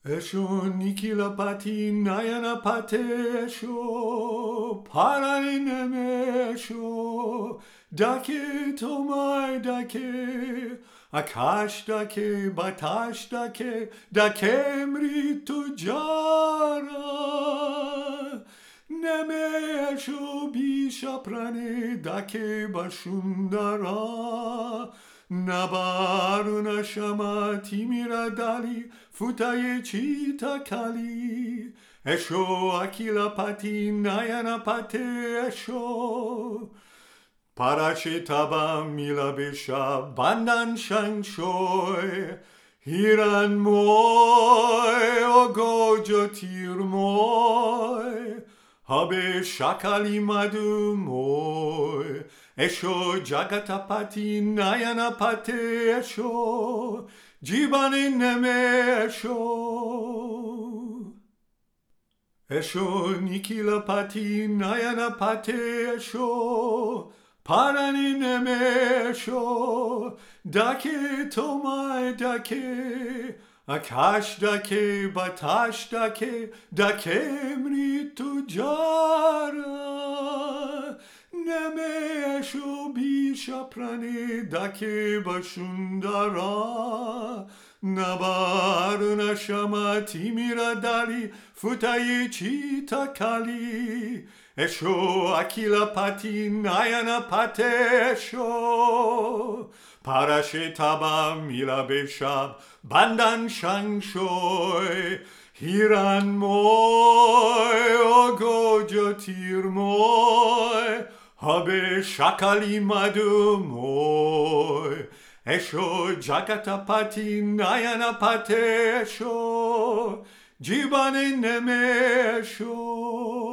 Esho nikila pati nayana pate esho parani nemesho dake tomai dake akash dake batash dake dakemri tujara nemesho bisha prane dake bashundara Nabaruna shama timira dali futaye chita kali Esho akila pati nayana pate esho Parashetaba mila besha bandan shangshoy Hiran moy ogojo tir moy Habe shakali madu moy Esho jagatapati nayana pate esho Jibani neme esho Esho nikila pati nayana pate esho Parani neme esho Dake tomai dake Akash dake batash dake Dakemri tujara Nemesho bisha prane dake bashundara Nabaruna shama timira dali futaye chita kali Esho akila pati nayana pate esho Parashetaba mila beshab bandan shangshoy Hiran moy ogojo tir moy Habe shakali madu moy Esho jagatapati nayana pate esho Jibane neme esho